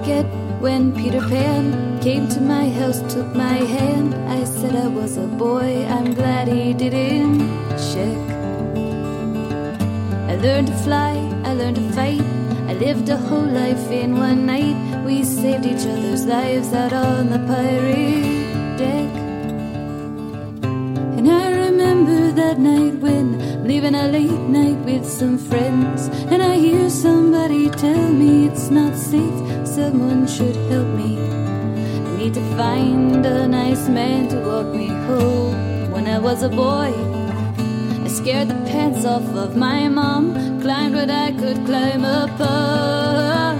forget when Peter Pan came to my house, took my hand. I said I was a boy, I'm glad he didn't check. I learned to fly, I learned to fight. I lived a whole life in one night. We saved each other's lives out on the pirate deck. And I remember that night when I'm leaving a late night with some friends, and I hear somebody tell me it's not safe, someone should help me. I need to find a nice man to walk me home. When I was a boy, I scared the pants off of my mom, climbed what I could climb upon.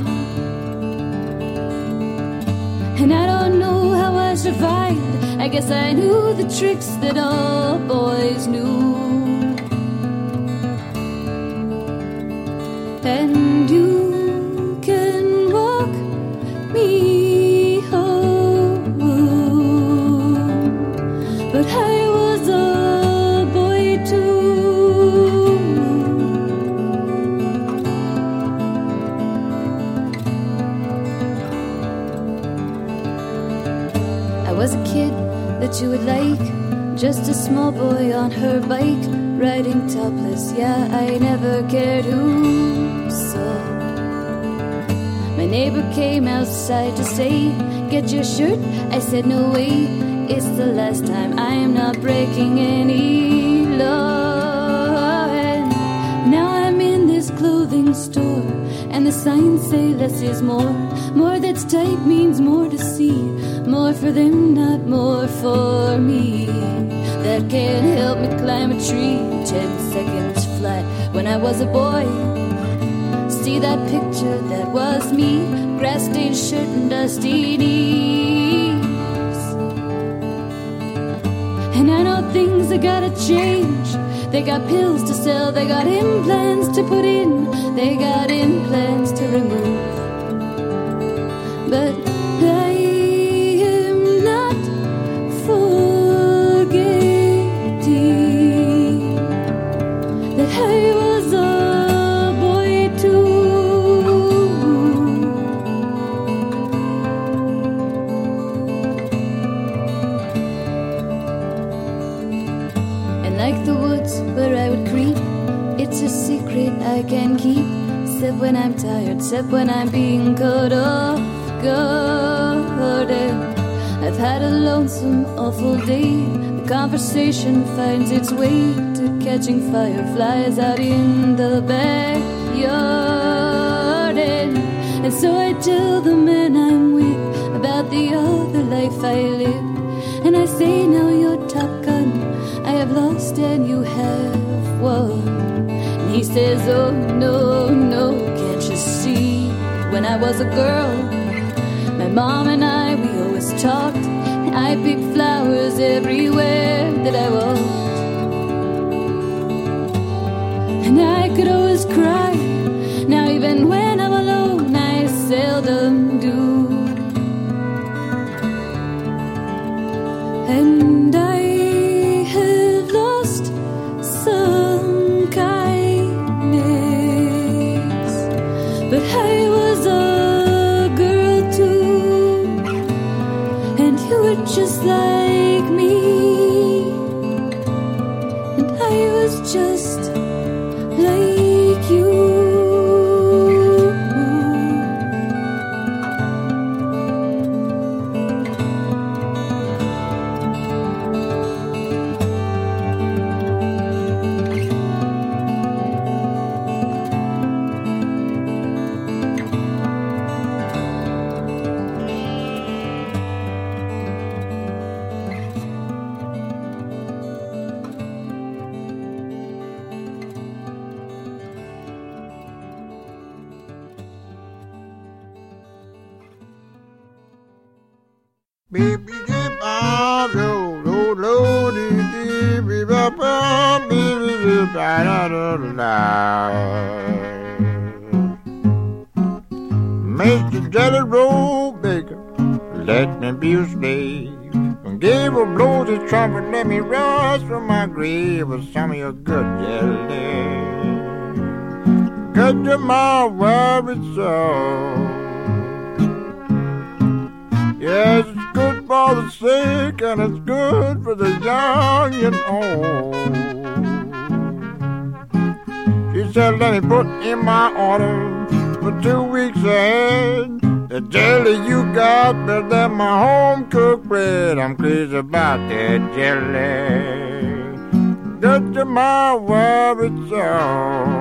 And I don't know how I survived. I guess I knew the tricks that all boys knew. And you can walk me home, but I was a boy too. I was a kid that you would like, just a small boy on her bike, riding topless. Yeah, I never cared who saw. My neighbor came outside to say, get your shirt. I said no way, it's the last time, I am not breaking any law. And now I'm in this clothing store, and the signs say less is more. More that's tight means more to see, more for them, not more for me. That can't help me climb a tree 10 seconds flat. When I was a boy, see that picture, that was me, grass-stained shirt and dusty knees. And I know things are gotta change. They got pills to sell, they got implants to put in, they got implants to remove. But I am not forgetting that I was a boy too. And like the woods where I would creep, it's a secret I can keep, except when I'm tired, except when I'm being cut off guard. I've had a lonesome, awful day. The conversation finds its way to catching fireflies out in the backyard. And so I tell the man I'm with about the other life I live. And I say, now you're Top Gun, I have lost and you have won. And he says, oh no, no, can't you see? When I was a girl, my mom and I, we always talked, and I picked flowers everywhere that I walked. And I could always cry, now even when I'm alone, I seldom do. And I have lost some kindness, but I was a just like me, and I was just like you. Baby, give my low, low, low, dee, dee, ba, ba, baby, ba, da, da, da. Make the jelly roll bigger, let me be a slave. When Gabriel blows his trumpet, let me rise from my grave with some of your good jelly. Good to my worried soul. Yes, it's good for the sick and it's good for the young and old. She said, let me put in my order for 2 weeks ahead. The jelly you got better than my home-cooked bread. I'm crazy about that jelly. Good to my worried soul.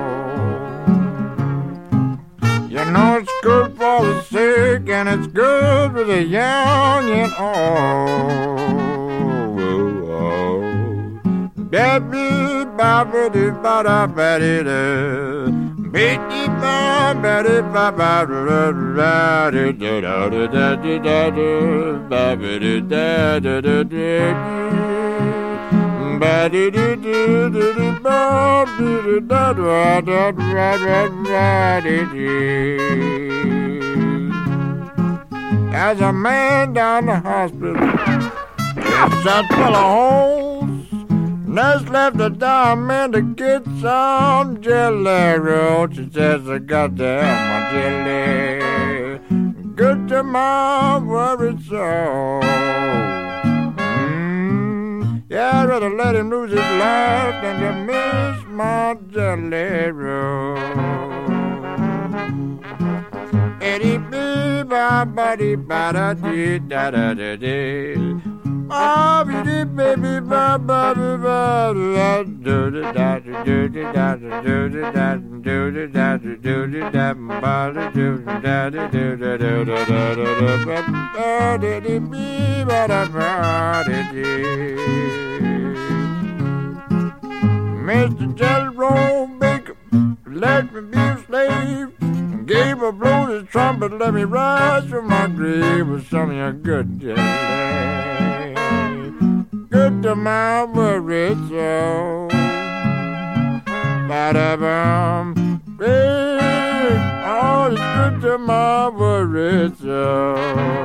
You know it's good for the sick and it's good for the young and old. Baby, baby, ba-da, ba-di-da. Baby, ba-ba-di, As a man down the hospital, it's shot full of holes. Nurse left a diamond to get some jelly roll. She says I got to have my jelly. Good to my worried soul. Yeah, I'd rather let him lose his life than to miss my jelly roll. Eddie bee ba ba dee ba da dee da da da dee. Ah, baby, baby, ba ba ba ba da do da da do da da do da da do da da do da da ba da do da da do da do da da da ba da dee bee ba da ba dee. Mr. Jelly Roll Baker, let me be a slave. Gave a blow to the trumpet, let me rise from my grave with some of your good jelly. Good to my worried soul. Ba-da-bum, babe, oh, it's good to my worried soul.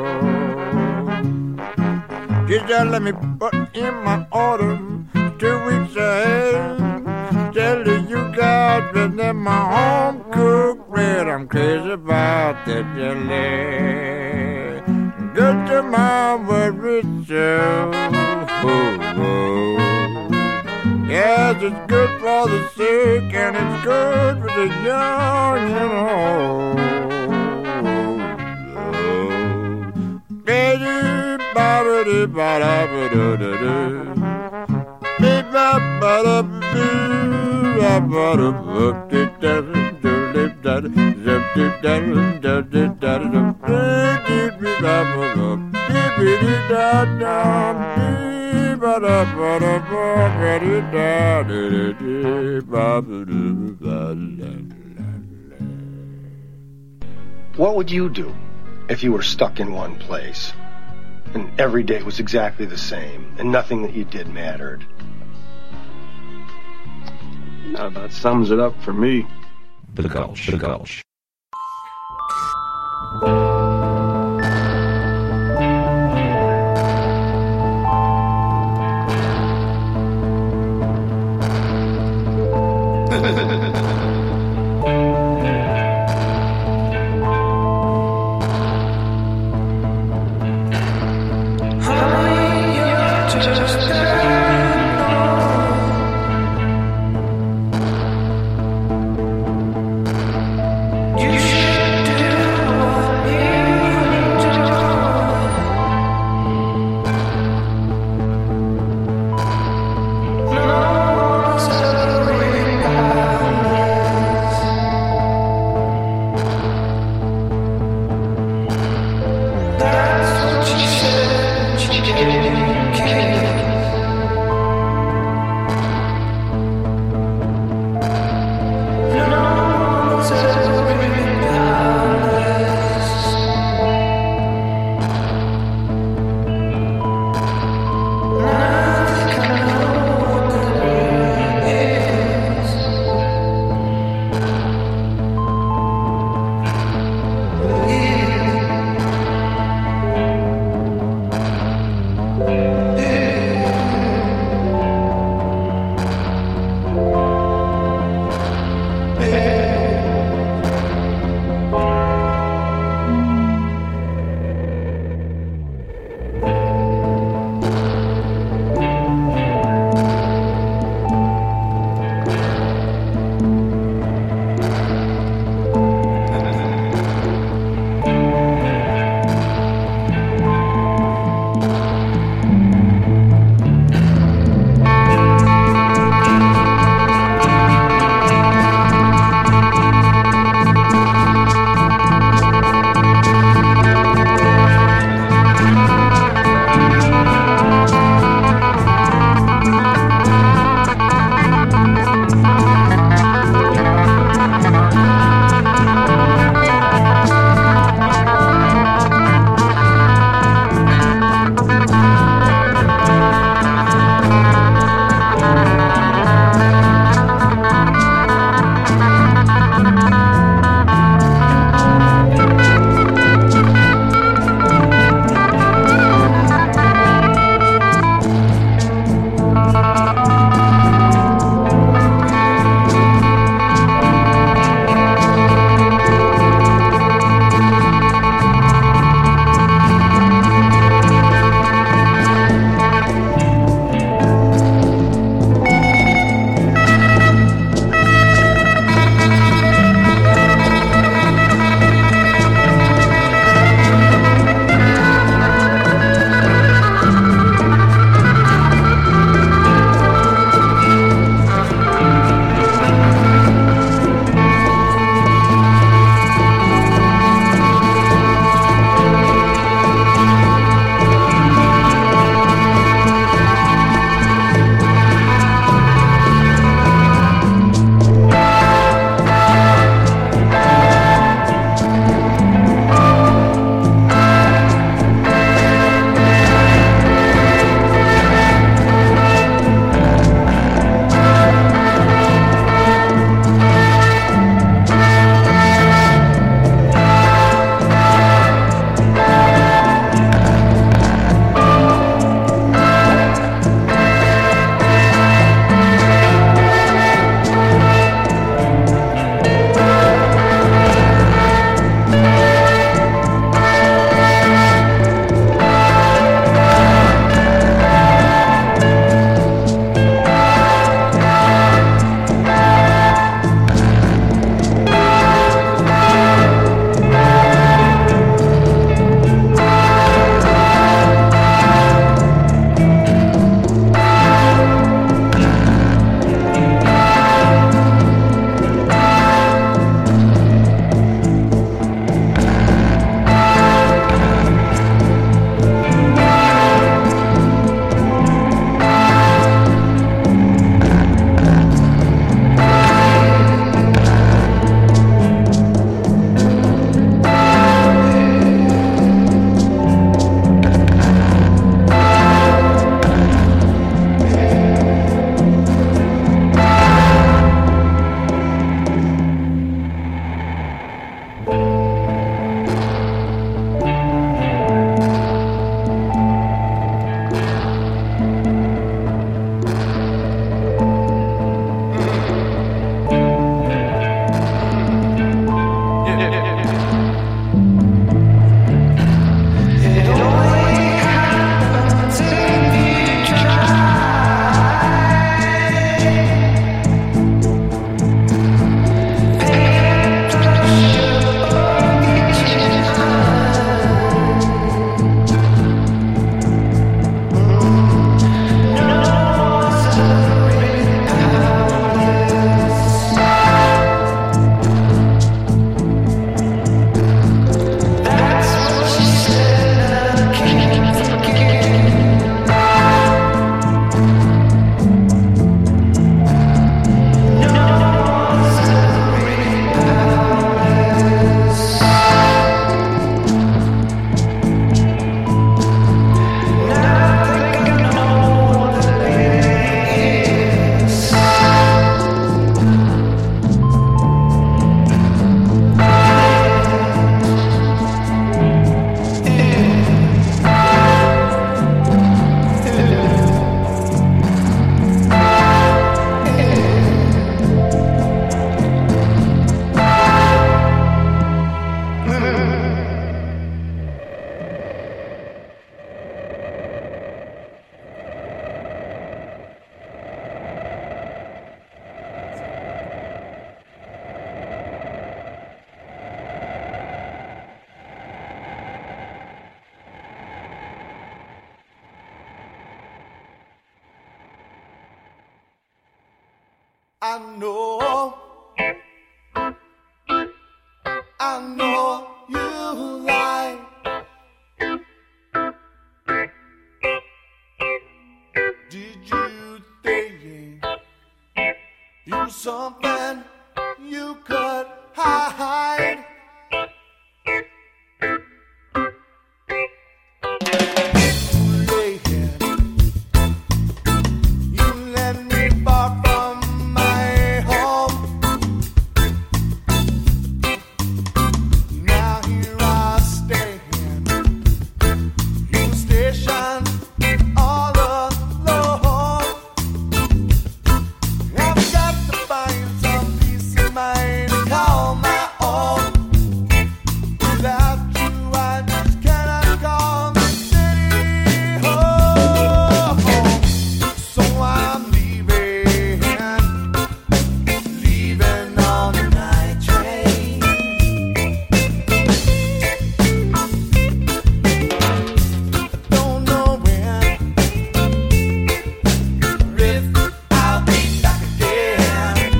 Just let me put in my order 2 weeks ahead. Jelly you got within my home-cooked bread. I'm crazy about that jelly. Good to my worried soul. Yes, it's good for the sick and it's good for the young and old. Baby, ba-ba-dee, ba-da-ba-da-da-da. What would you do if you were stuck in one place and every day was exactly the same and nothing that you did mattered? That about sums it up for me. The Gulch. The Gulch. Something you could hide. You led me far from my home. Now here I stand. You stationed all alone. I've got to find some peace of mind to call my own. Without you, I just cannot call my city home. So I'm leaving on the night train. I don't know when, or if I'll be back again.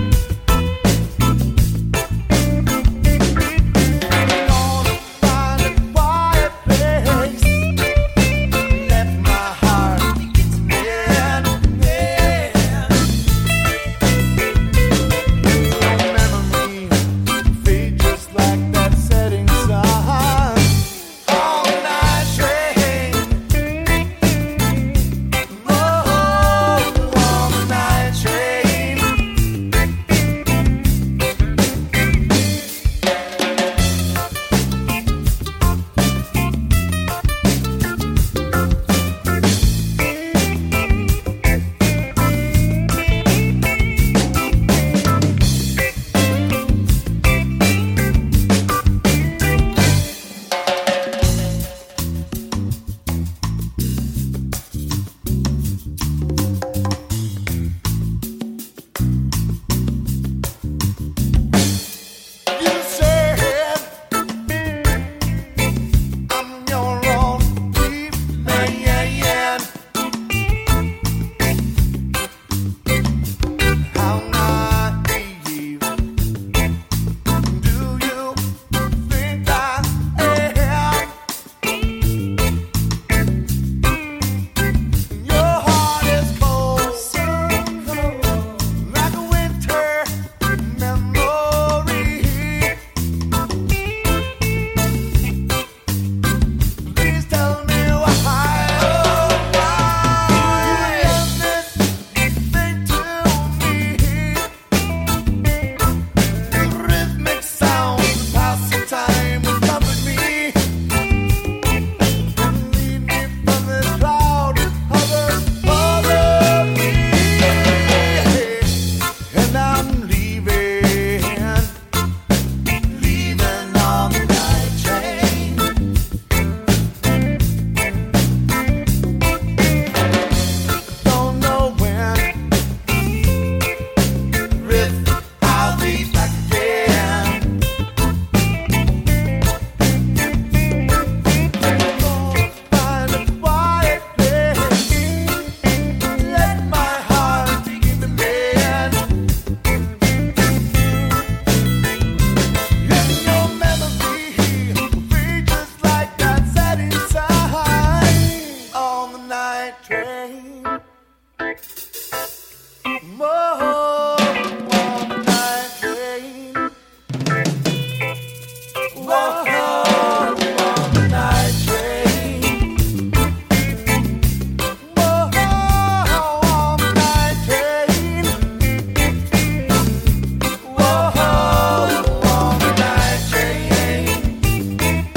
Gonna find a quiet place, let my heart begin to mend. Memory fade just like that setting sun. All night train, oh, all night train. You said I'm your only man. How naive do you think I am? Your heart is cold, like a winter memory. Please tell me why you done this thing to me. The rhythmic sound of passing time will comfort me and lead me from this cloud over me. And I'm leaving on the night train. Don't know when, if I'll be back again. Gonna find a quiet place, let my heart begin to mend. In your memory, fade just like that setting sun on the night train. Whoa, on the night train. Whoa, on the night train. Whoa, on the night train. Whoa, on the night train.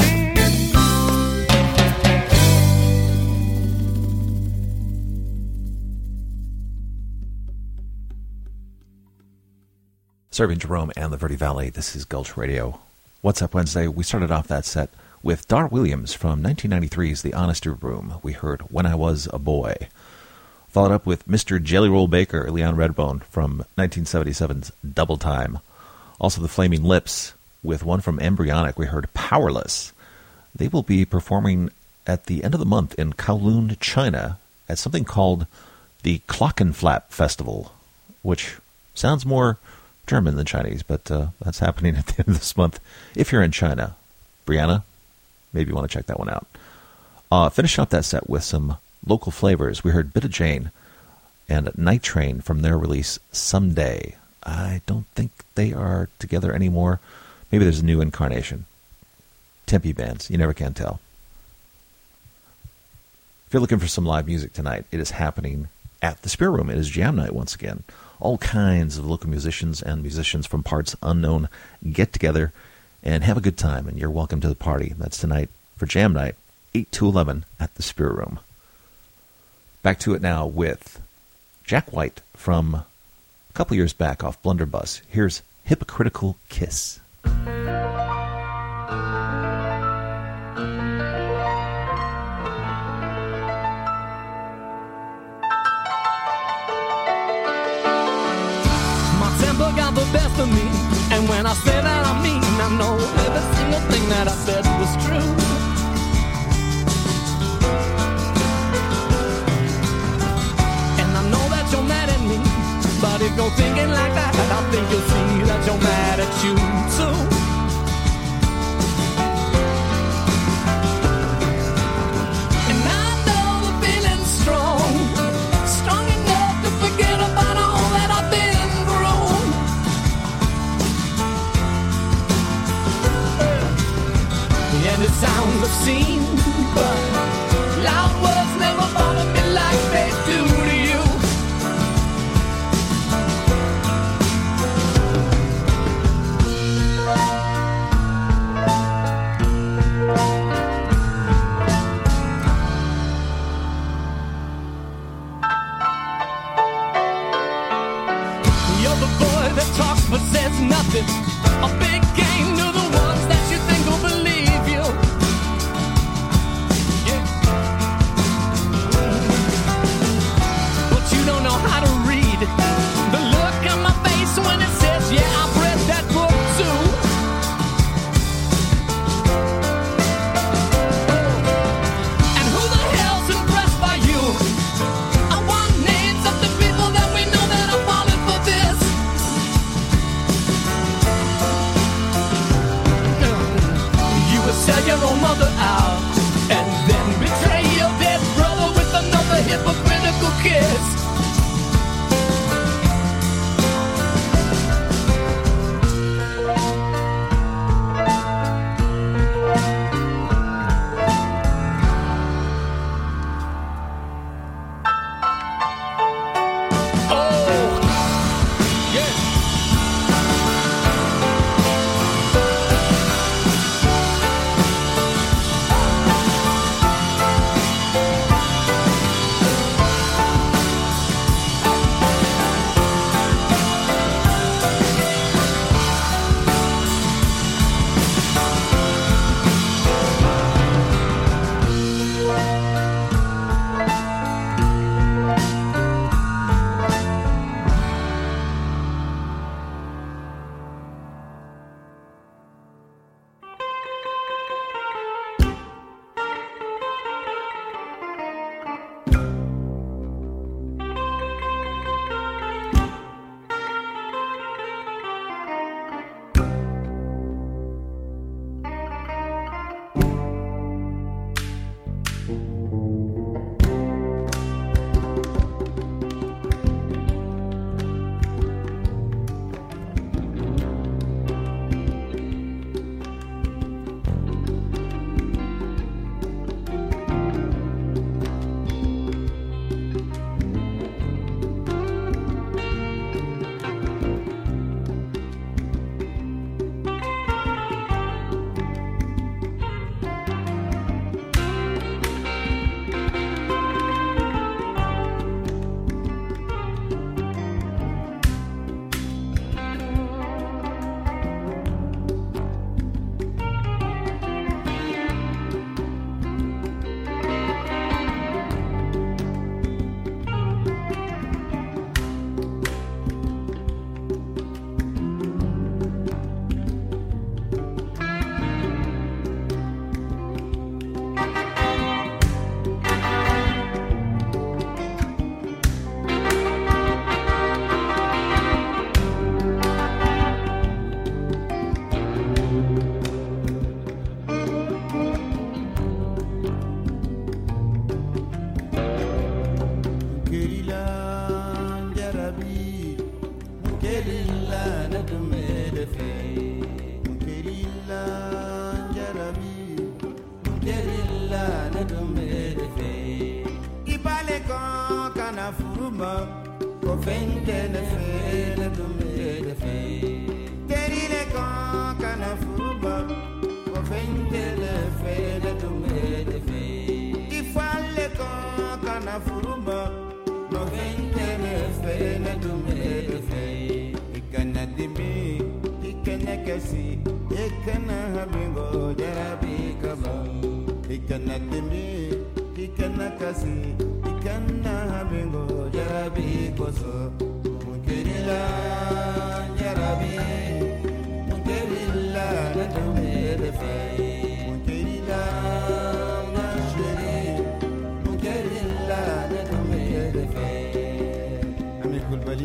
Serving Jerome and the Verde Valley, this is Gulch Radio. What's Up Wednesday? We started off that set with Dar Williams from 1993's The Honesty Room. We heard When I Was a Boy. Followed up with Mr. Jelly Roll Baker, Leon Redbone from 1977's Double Time. Also the Flaming Lips with one from Embryonic. We heard Powerless. They will be performing at the end of the month in Kowloon, China at something called the Glockenflap Festival, which Sounds more German than Chinese, but that's happening at the end of this month. If you're in China, Brianna, maybe you want to check that one out. Finish off that set with some local flavors. We heard Bit of Jane and Night Train from their release Someday. I don't think they are together anymore. Maybe there's a new incarnation. Tempe bands, you never can tell. If you're looking for some live music tonight, it is happening at the Spirit Room. It is Jam Night once again. All kinds of local musicians and musicians from parts unknown get together and have a good time, and you're welcome to the party. That's tonight for Jam Night, 8 to 11 at the Spirit Room. Back to it now with Jack White from a couple years back off Blunderbuss. Here's Hypocritical Kiss. Got the best of me, and when I say that I mean, I know every single thing that I said was true. And I know that you're mad at me, but if you're thinking like that, I think you'll see that you're mad at you too. And I know the feeling's strong, strong enough to forget about all that I've been. And it sounds kon kana furuma ko fente ne fe ne dume de fe terile kon kana furuma ko fente ne fe ne dume de fe ifalle kon kana furuma no fente ne fe ne dume de fe ikana dimi ikana kasi ikana habingo jarabi kaba ikana dimi ikana kasi ikana habingo jarabi koso mukerila jarabi mukerila na dumere fe mukerila na sheri mukerila na dumere fe ami kulbali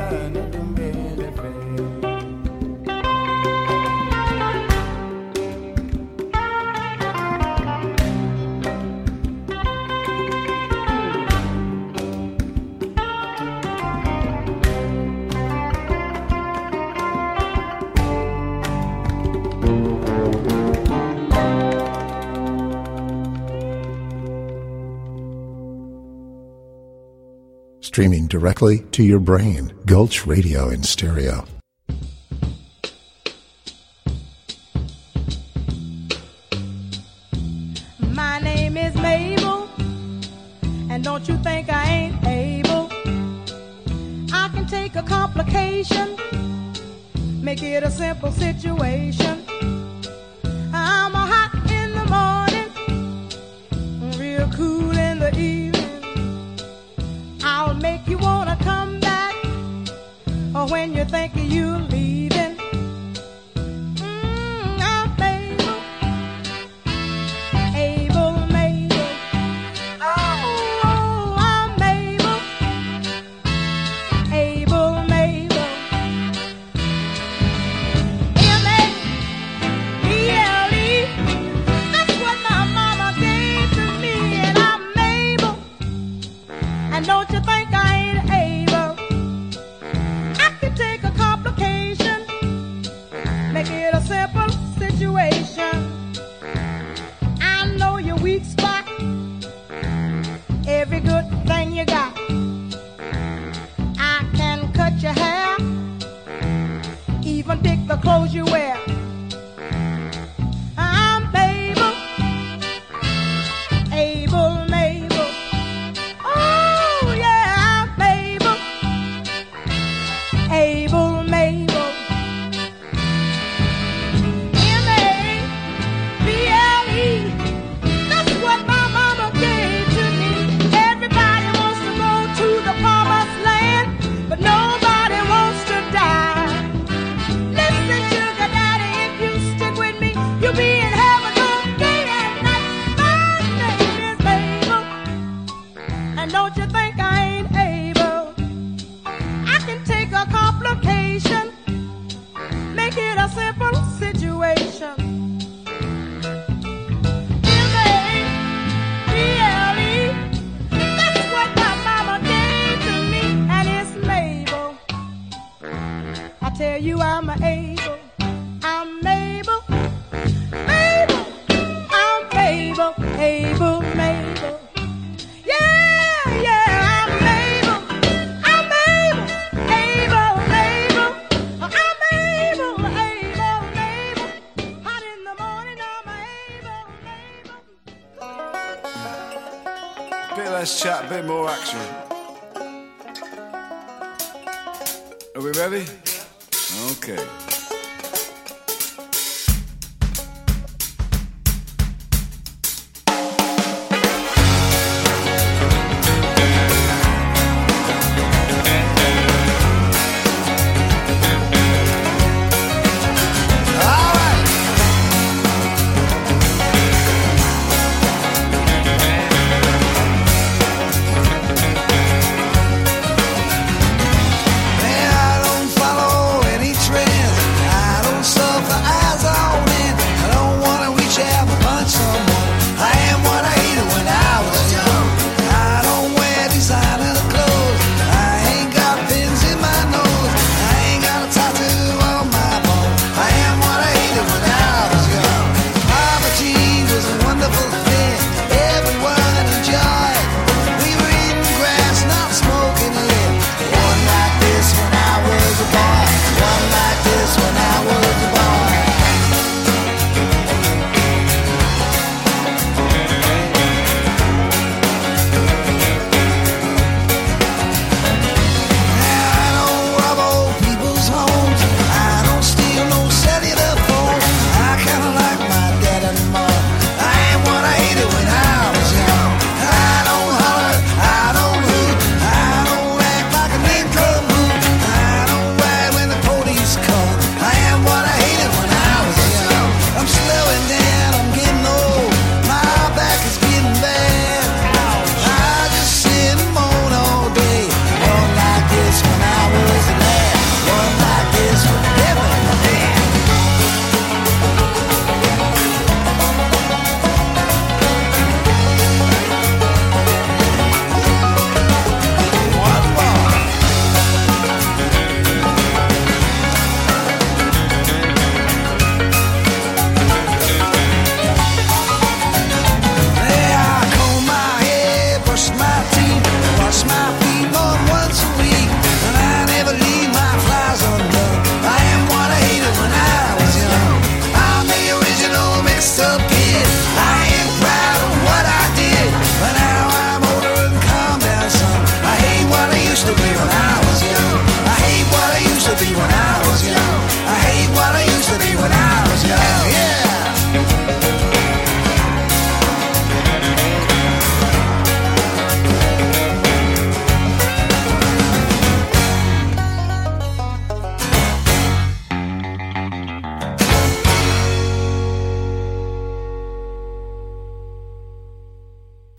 Streaming directly to your brain. Gulch Radio in stereo. My name is Mabel, and don't you think I ain't able? I can take a complication, make it a simple situation. I'm a hot in the morning, real cool in the evening. I'll make you wanna come back, or when you think you're leaving. I'm Mabel, Mabel. Oh, I'm Mabel, Mabel. M-A-B-L-E, that's what my mama gave to me, and I'm Mabel. And don't you think I ain't able? I can take a complication, make it a simple situation. I know your weak spot, every good thing you got. I can cut your hair, even pick the clothes you wear. I'm Mabel, Mabel. Oh yeah, I'm Mabel, Mabel. M-A-B-L-E, that's what my mama gave to me. Everybody wants to go to the promised land, but nobody wants to die. Listen, sugar daddy, if you stick with me, you'll be in heaven all day and night. My name is Mabel, and don't you think I ain't able? I can take a complication, make it a simple situation. M-A-B-L-E, that's what my mama gave to me, and it's Mabel. I tell you I'm able, I'm Mabel, Mabel, I'm Mabel, Mabel. Yeah, yeah, I'm Mabel, Mabel. I'm Mabel. Hot in the morning, I'm Bit less chat, bit more action. Are we ready? Okay. Man, I don't follow any trend.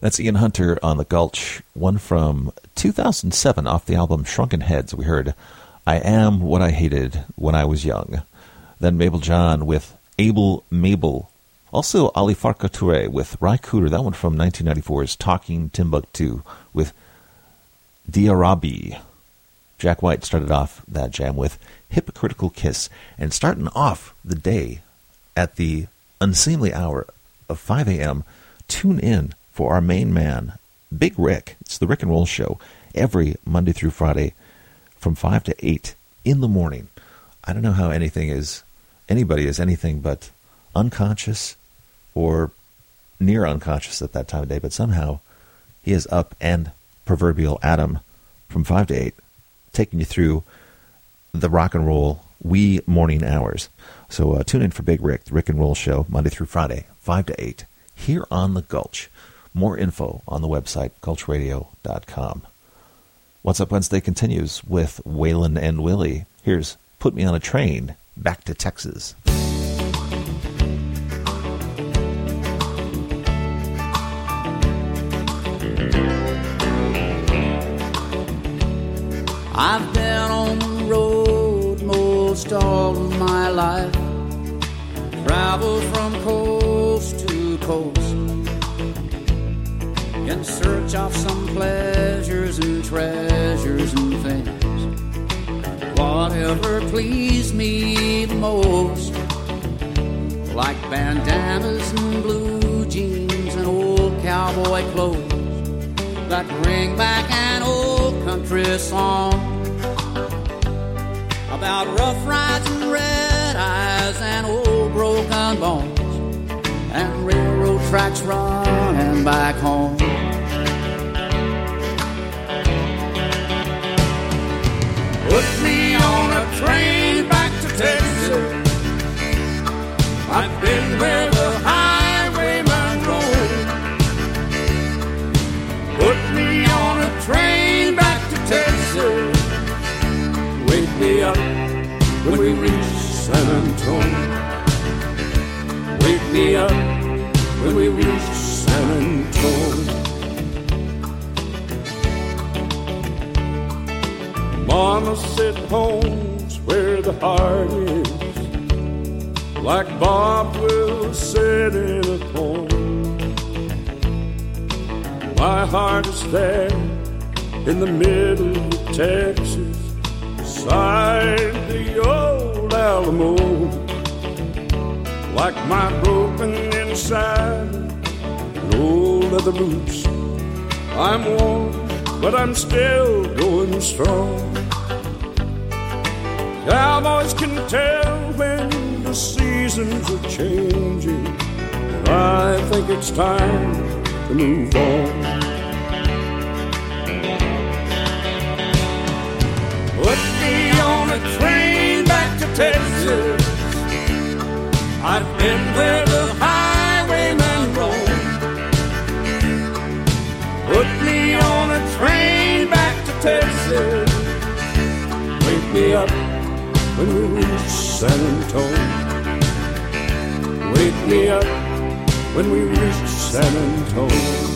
That's Ian Hunter on the Gulch, one from 2007 off the album Shrunken Heads. We heard I Am What I Hated When I Was Young. Then Mabel John with Abel Mabel. Also Ali Farka Touré with Ry Cooder, that one from 1994's Talking Timbuktu with Diarabi. Jack White started off that jam with Hypocritical Kiss. And starting off the day at the unseemly hour of 5 a.m., tune in for our main man, Big Rick. It's the Rick and Roll Show every Monday through Friday from 5 to 8 in the morning. I don't know how anybody is anything but unconscious or near unconscious at that time of day, but somehow he is up and proverbial Adam from 5 to 8, taking you through the rock and roll wee morning hours. So tune in for Big Rick, the Rick and Roll Show, Monday through Friday, 5 to 8, here on the Gulch. More info on the website, gulchradio.com. What's Up Wednesday continues with Waylon and Willie. Here's Put Me on a Train Back to Texas. I've been on the road most all of my life, traveled from coast to coast, in search of some pleasures and treasures and things, whatever pleased me the most, like bandanas and blue jeans and old cowboy clothes that bring back an old country song about rough rides and red eyes and old broken bones and railroad tracks running back home. Put me on a train back to Texas. I've been where the highwayman rode. Put me on a train back to Texas. Wake me up when we reach San Antonio. Wake me up when we reach San Antonio. Mama said home's where the heart is, like Bob will said in a poem. My heart is there in the middle of Texas, beside the old Alamo, like my broken inside and old leather boots. I'm worn, but I'm still going strong. Cowboys can tell when the seasons are changing, and I think it's time to move on. Put me on a train back to Texas. I've been where the highwayman roam. Put me on a train back to Texas. Wake me up when we reach San Antonio. Wake me up when we reach San Antonio.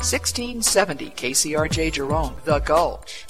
1670 KCRJ Jerome, The Gulch.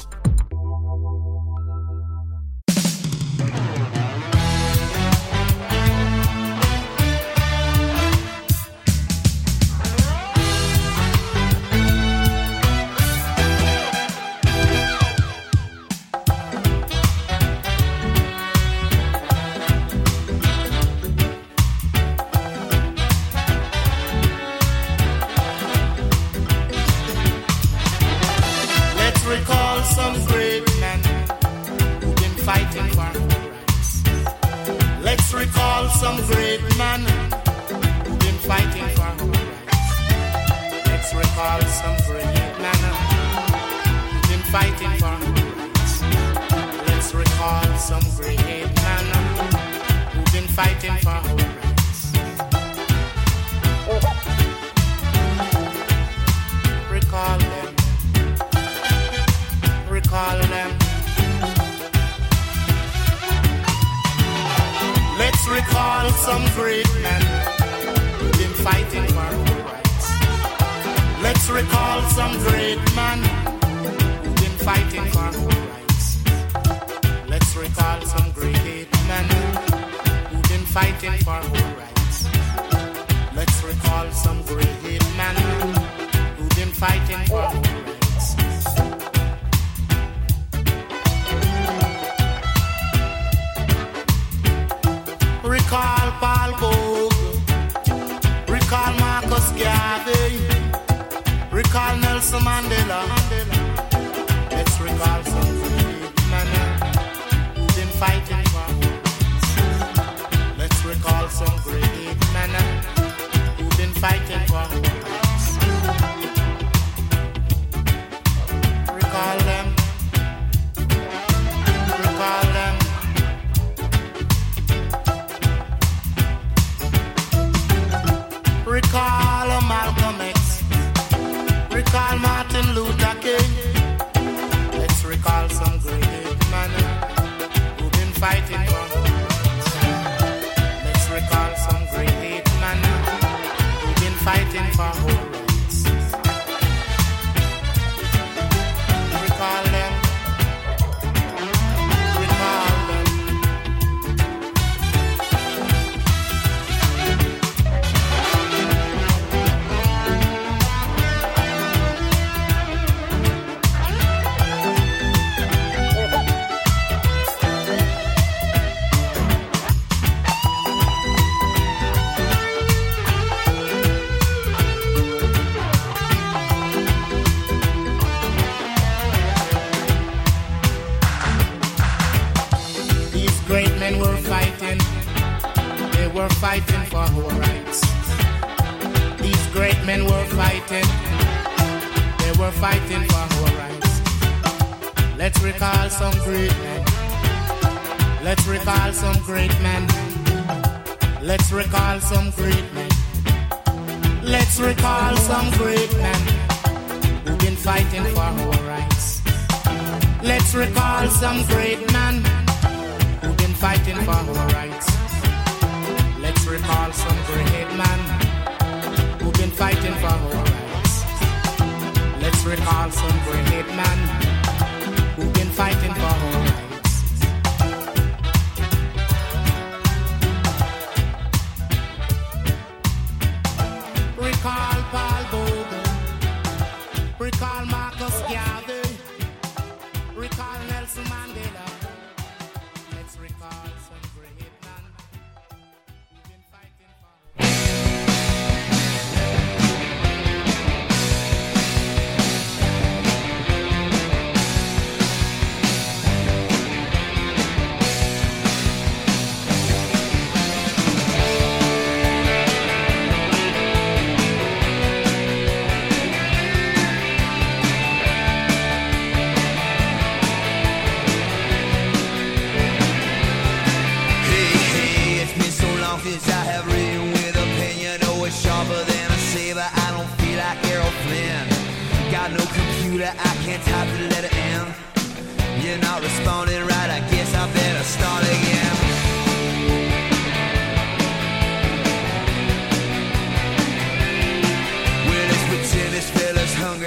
This fella's hungry.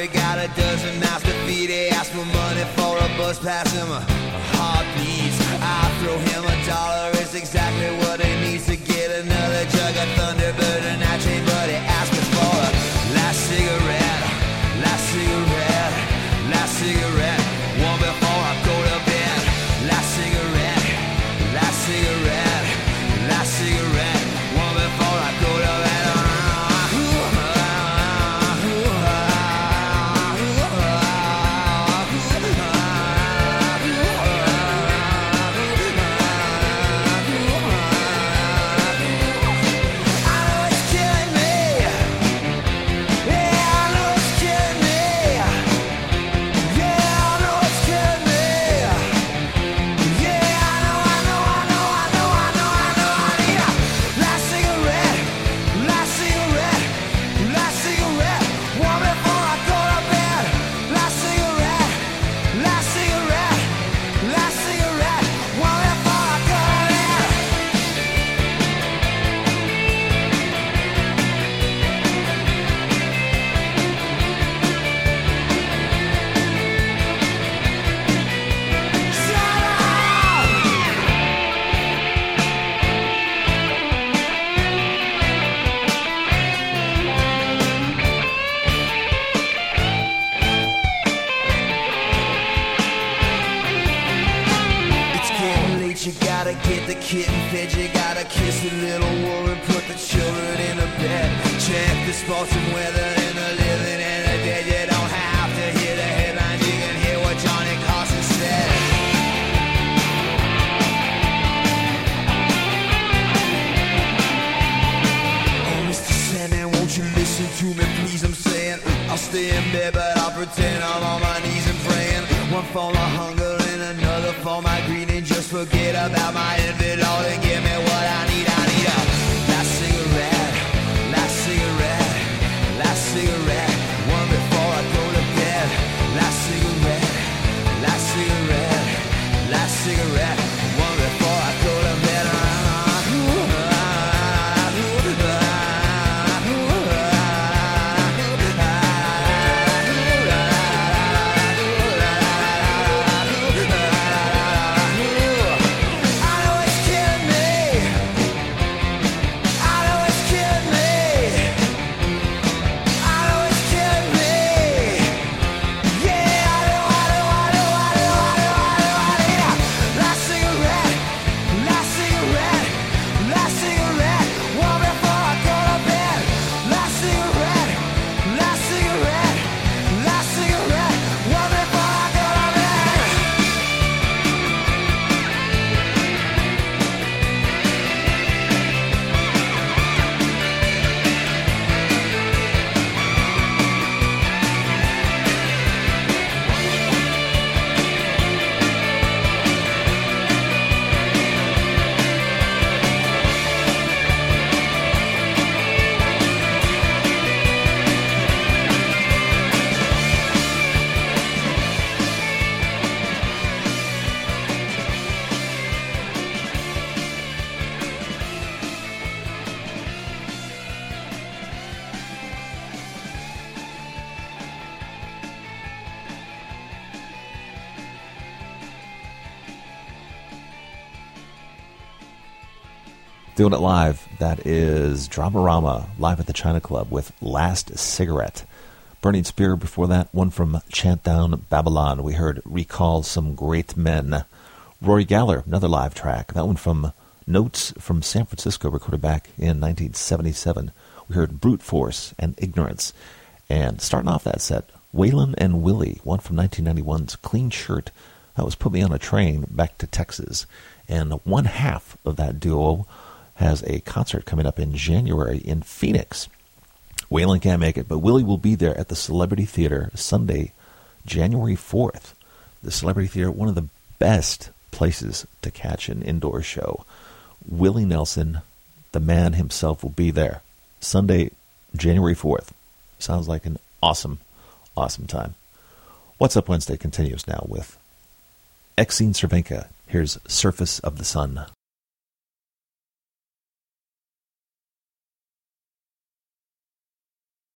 doesn't master feed. He asks for money for a bus pass him a heartbeat. I throw him $1, it's exactly what he needs to get another jug of Thunderbird and that chain. But he asked me for a last cigarette, last cigarette, last cigarette, one before I go to bed. Last cigarette, last cigarette, last cigarette, one before I go to bed. You gotta get the kitten fed, you gotta kiss the little woman, put the children in a bed. Check the sports and weather and the living and the dead. You don't have to hear the headlines, you can hear what Johnny Carson said. Oh, Mr. Sandman, won't you listen to me, please? I'm saying I'll stay in bed, but I'll pretend I'm on my knees and praying. One for my hunger and another for my greed, and just forget about my envy, Lord, and give me what I need. I need a last cigarette, last cigarette, last cigarette, one before I go to bed. Last cigarette, last cigarette, last cigarette, one before I go to bed. Doing it live, that is Dramarama, live at the China Club with Last Cigarette. Burning Spear before that, one from Chant Down Babylon. We heard Recall Some Great Men. Rory Gallagher, another live track. That one from Notes from San Francisco, recorded back in 1977. We heard Brute Force and Ignorance. And starting off that set, Waylon and Willie, one from 1991's Clean Shirt. That was Put Me on a Train back to Texas. And one half of that duo has a concert coming up in January in Phoenix. Waylon can't make it, but Willie will be there at the Celebrity Theater Sunday, January 4th. The Celebrity Theater, one of the best places to catch an indoor show. Willie Nelson, the man himself, will be there Sunday, January 4th. Sounds like an awesome, awesome time. What's Up Wednesday continues now with Exene Cervenka. Here's Surface of the Sun.